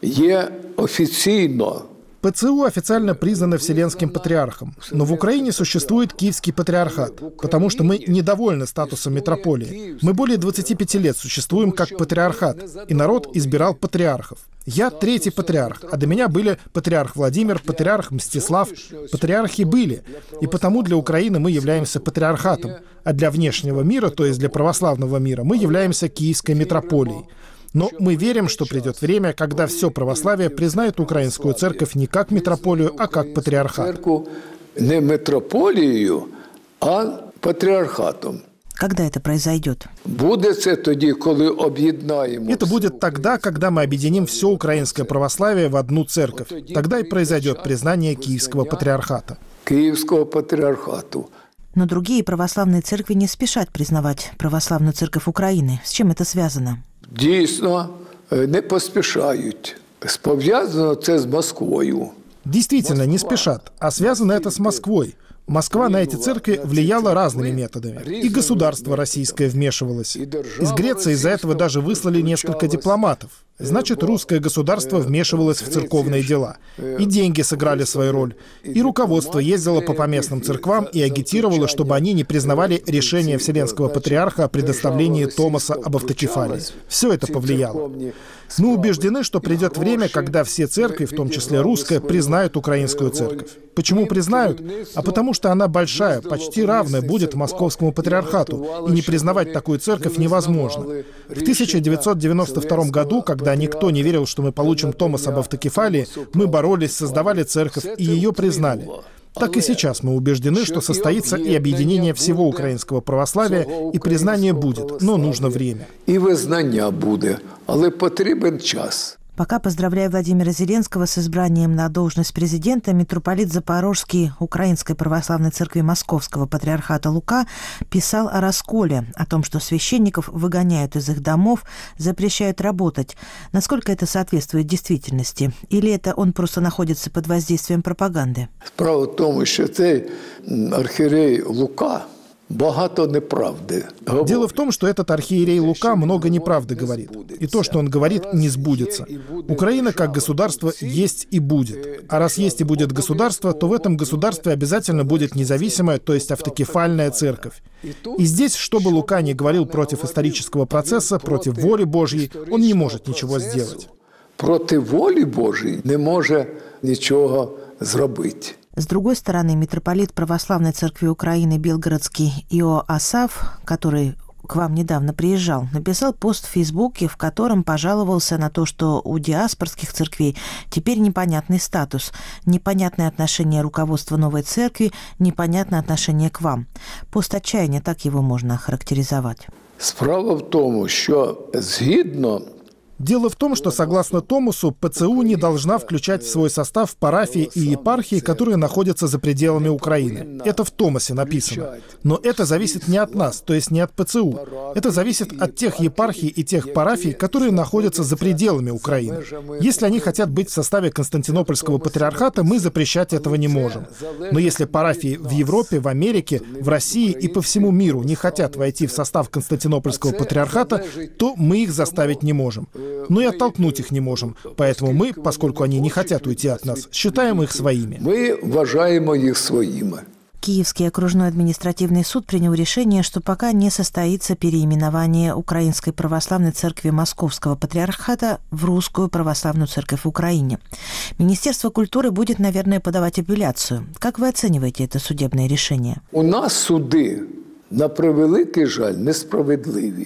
є офіційно. ПЦУ официально признана Вселенским патриархом, но в Украине существует Киевский патриархат, потому что мы недовольны статусом митрополии. Мы более 25 лет существуем как патриархат, и народ избирал патриархов. Я третий патриарх, а до меня были патриарх Владимир, патриарх Мстислав. Патриархи были, и потому для Украины мы являемся патриархатом, а для внешнего мира, то есть для православного мира, мы являемся Киевской митрополией. Но мы верим, что придет время, когда все православие признает украинскую церковь не как митрополию, а как патриархат. Не митрополією, а патріархатом. Когда это произойдет? Буде це тоді, коли об'єднаємо. Это будет тогда, когда мы объединим все украинское православие в одну церковь. Тогда и произойдет признание Киевского патриархата. Киевского патриархату. Но другие православные церкви не спешат признавать православную церковь Украины. С чем это связано? Дійсно, не поспішають. Пов'язано це з Москвою. Действительно, не спешат. А связано это с Москвой. Москва на эти церкви влияла разными методами. И государство российское вмешивалось. Из Греции из-за этого даже выслали несколько дипломатов. Значит, русское государство вмешивалось в церковные дела. И деньги сыграли свою роль. И руководство ездило по поместным церквам и агитировало, чтобы они не признавали решение Вселенского патриарха о предоставлении Томаса об автокефалии. Все это повлияло. Мы убеждены, что придет время, когда все церкви, в том числе русская, признают украинскую церковь. Почему признают? А потому что она большая, почти равная будет Московскому патриархату, и не признавать такую церковь невозможно. В 1992 году, когда никто не верил, что мы получим Томас об автокефалии, мы боролись, создавали церковь, и ее признали. Так и сейчас мы убеждены, что состоится и объединение всего украинского православия, и признание будет, но нужно время. И визнання буде, але потрібен час. Пока поздравляю Владимира Зеленского с избранием на должность президента, митрополит Запорожский Украинской Православной Церкви Московского Патриархата Лука писал о расколе, о том, что священников выгоняют из их домов, запрещают работать. Насколько это соответствует действительности? Или это он просто находится под воздействием пропаганды? Справа в тому, що цей архиерей Лука багато неправди. Дело в том, что этот архиерей Лука много неправды говорит. И то, что он говорит, не сбудется. Украина как государство есть и будет. А раз есть и будет государство, то в этом государстве обязательно будет независимая, то есть автокефальная церковь. И здесь, что бы Лука ни говорил против исторического процесса, против воли Божьей, он не может ничего сделать. Против воли Божьей не може нічого зробити. С другой стороны, митрополит Православной Церкви Украины Белгородский Ио Асаф, который к вам недавно приезжал, написал пост в Фейсбуке, в котором пожаловался на то, что у диаспорских церквей теперь непонятный статус, непонятное отношение руководства новой церкви, непонятное отношение к вам. Пост отчаяния, так его можно охарактеризовать. Справа в тому, що згідно Дело в том, что, согласно Томасу, ПЦУ не должна включать в свой состав парафии и епархии, которые находятся за пределами Украины. Это в Томасе написано. Но это зависит не от нас, то есть не от ПЦУ. Это зависит от тех епархий и тех парафий, которые находятся за пределами Украины. Если они хотят быть в составе Константинопольского патриархата, мы запрещать этого не можем. Но если парафии в Европе, в Америке, в России и по всему миру не хотят войти в состав Константинопольского патриархата, то мы их заставить не можем. Но и оттолкнуть их не можем. Поэтому мы, поскольку они не хотят уйти от нас, считаем их своими. Мы вважаємо их своими. Киевский окружной административный суд принял решение, что пока не состоится переименование Украинской Православной Церкви Московского Патриархата в Русскую Православную Церковь в Украине. Министерство культуры будет, наверное, подавать апелляцию. Как вы оцениваете это судебное решение? У нас суди, на превеликий жаль, несправедливі.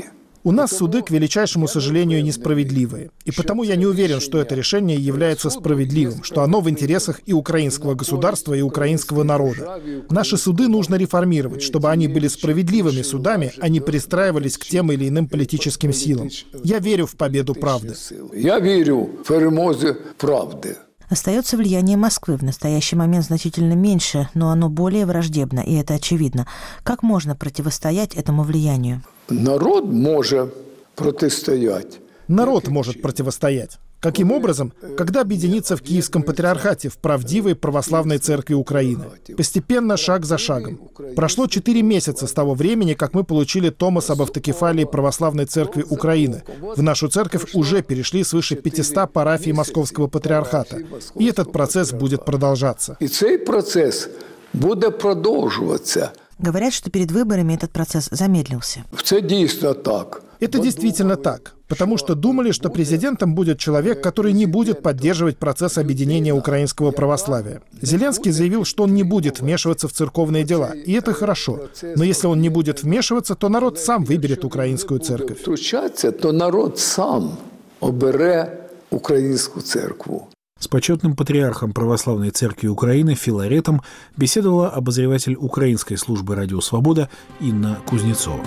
У нас суды, к величайшему сожалению, несправедливые. И потому я не уверен, что это решение является справедливым, что оно в интересах и украинского государства, и украинского народа. Наши суды нужно реформировать, чтобы они были справедливыми судами, а не пристраивались к тем или иным политическим силам. Я верю в победу правды. Я верю в перемогу правды. Остается влияние Москвы. В настоящий момент значительно меньше, но оно более враждебно, и это очевидно. Как можно противостоять этому влиянию? Народ может противостоять. Народ может противостоять. Каким образом? Когда объединиться в Киевском патриархате, в правдивой православной церкви Украины. Постепенно, шаг за шагом. Прошло 4 месяца с того времени, как мы получили Томос об автокефалии православной церкви Украины. В нашу церковь уже перешли свыше 500 парафий Московского патриархата. И этот процесс будет продолжаться. И цей процесс будет продолжаться. Говорят, что перед выборами этот процесс замедлился. Это действительно так. Это действительно так, потому что думали, что президентом будет человек, который не будет поддерживать процесс объединения украинского православия. Зеленский заявил, что он не будет вмешиваться в церковные дела, и это хорошо. Но если он не будет вмешиваться, то народ сам выберет украинскую церковь. Втручатися, то народ сам обере українську церкву. С почетным патриархом Православной Церкви Украины Филаретом беседовала обозреватель Украинской службы «Радио Свобода» Инна Кузнецова.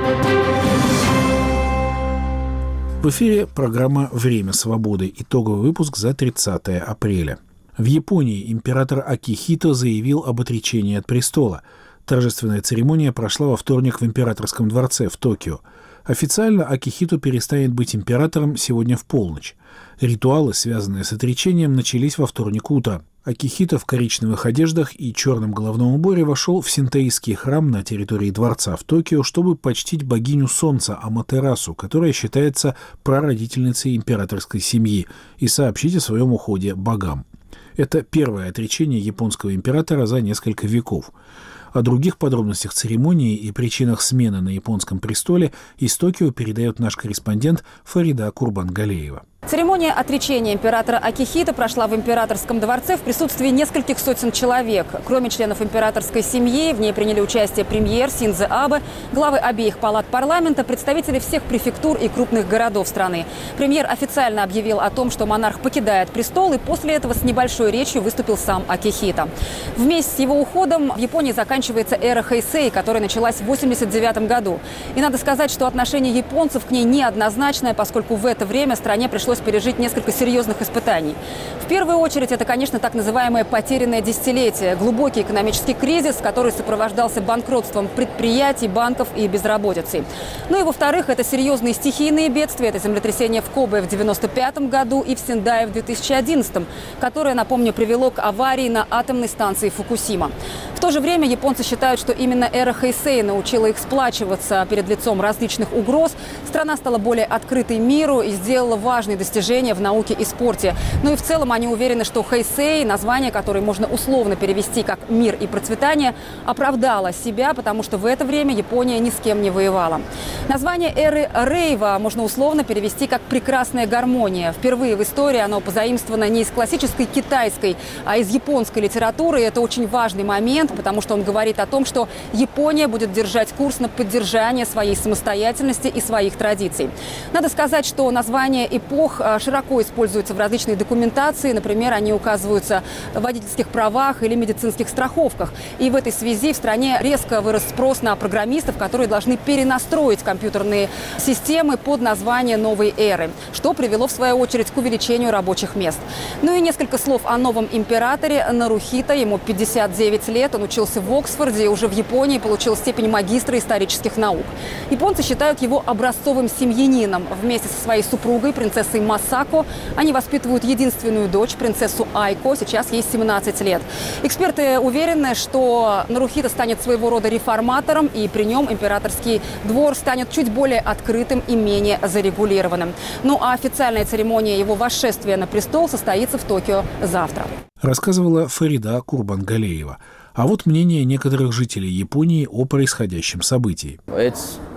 В эфире программа «Время свободы». Итоговый выпуск за 30 апреля. В Японии император Акихито заявил об отречении от престола. Торжественная церемония прошла во вторник в Императорском дворце в Токио. Официально Акихито перестанет быть императором сегодня в полночь. Ритуалы, связанные с отречением, начались во вторник утром. Акихито в коричневых одеждах и черном головном уборе вошел в синтоистский храм на территории дворца в Токио, чтобы почтить богиню солнца Аматерасу, которая считается прародительницей императорской семьи, и сообщить о своем уходе богам. Это первое отречение японского императора за несколько веков. О других подробностях церемонии и причинах смены на японском престоле из Токио передает наш корреспондент Фарида Курбангалеева. Церемония отречения императора Акихито прошла в Императорском дворце в присутствии нескольких сотен человек. Кроме членов императорской семьи, в ней приняли участие премьер Синдзо Абе, главы обеих палат парламента, представители всех префектур и крупных городов страны. Премьер официально объявил о том, что монарх покидает престол, и после этого с небольшой речью выступил сам Акихито. Вместе с его уходом в Японии заканчивается эра Хэйсэй, которая началась в 1989 году. И надо сказать, что отношение японцев к ней неоднозначное, поскольку в это время стране пришлось пережить несколько серьезных испытаний. В первую очередь, это, конечно, так называемое потерянное десятилетие, глубокий экономический кризис, который сопровождался банкротством предприятий, банков и безработицей. Ну и, во-вторых, это серьезные стихийные бедствия, это землетрясение в Кобе в 1995 году и в Сендае в 2011, которое, напомню, привело к аварии на атомной станции Фукусима. В то же время японцы считают, что именно эра Хэйсэй научила их сплачиваться перед лицом различных угроз. Страна стала более открытой миру и сделала важные достижения в науке и спорте. Ну и в целом они уверены, что Хэйсэй, название, которое можно условно перевести как «мир и процветание», оправдало себя, потому что в это время Япония ни с кем не воевала. Название эры Рейва можно условно перевести как «прекрасная гармония». Впервые в истории оно позаимствовано не из классической китайской, а из японской литературы. И это очень важный момент, потому что он говорит о том, что Япония будет держать курс на поддержание своей самостоятельности и своих традиций. Надо сказать, что название эпох широко используются в различной документации. Например, они указываются в водительских правах или медицинских страховках. И в этой связи в стране резко вырос спрос на программистов, которые должны перенастроить компьютерные системы под название новой эры, что привело, в свою очередь, к увеличению рабочих мест. Ну и несколько слов о новом императоре Нарухито. Ему 59 лет. Он учился в Оксфорде и уже в Японии получил степень магистра исторических наук. Японцы считают его образцовым семьянином. Вместе со своей супругой, принцессой Масако, они воспитывают единственную дочь, принцессу Айко. Сейчас ей 17 лет. Эксперты уверены, что Нарухито станет своего рода реформатором, и при нем императорский двор станет чуть более открытым и менее зарегулированным. Ну а официальная церемония его восшествия на престол состоится в Токио завтра. Рассказывала Фарида Курбангалеева. А вот мнение некоторых жителей Японии о происходящем событии.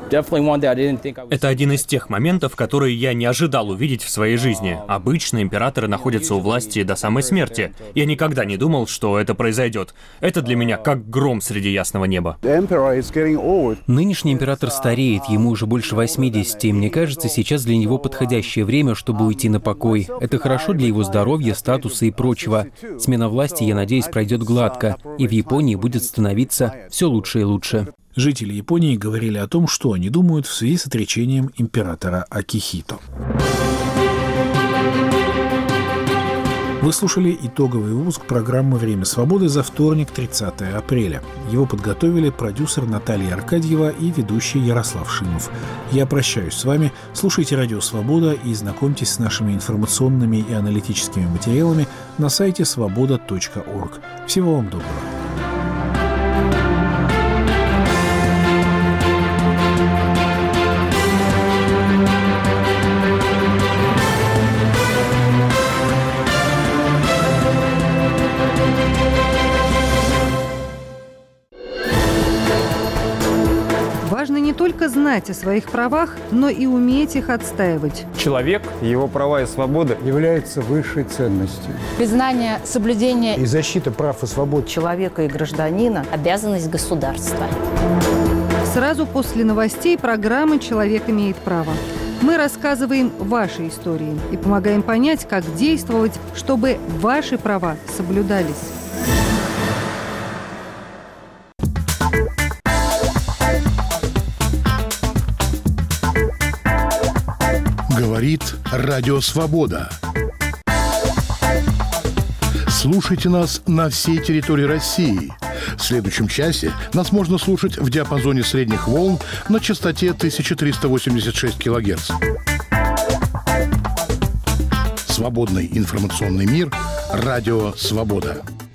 Это один из тех моментов, которые я не ожидал увидеть в своей жизни. Обычно императоры находятся у власти до самой смерти. Я никогда не думал, что это произойдет. Это для меня как гром среди ясного неба. Нынешний император стареет, ему уже больше 80, и мне кажется, сейчас для него подходящее время, чтобы уйти на покой. Это хорошо для его здоровья, статуса и прочего. Смена власти, я надеюсь, пройдет гладко, и в Японии будет становиться все лучше и лучше. Жители Японии говорили о том, что они думают в связи с отречением императора Акихито. Вы слушали итоговый выпуск программы «Время свободы» за вторник, 30 апреля. Его подготовили продюсер Наталья Аркадьева и ведущий Ярослав Шимов. Я прощаюсь с вами. Слушайте «Радио Свобода» и знакомьтесь с нашими информационными и аналитическими материалами на сайте svoboda.org. Всего вам доброго. Важно не только знать о своих правах, но и уметь их отстаивать. Человек, его права и свободы являются высшей ценностью. Признание, соблюдение и защита прав и свобод человека и гражданина – обязанность государства. Сразу после новостей программы «Человек имеет право». Мы рассказываем ваши истории и помогаем понять, как действовать, чтобы ваши права соблюдались. Говорит Радио Свобода. Слушайте нас на всей территории России. В следующем часе нас можно слушать в диапазоне средних волн на частоте 1386 кГц. Свободный информационный мир. Радио Свобода.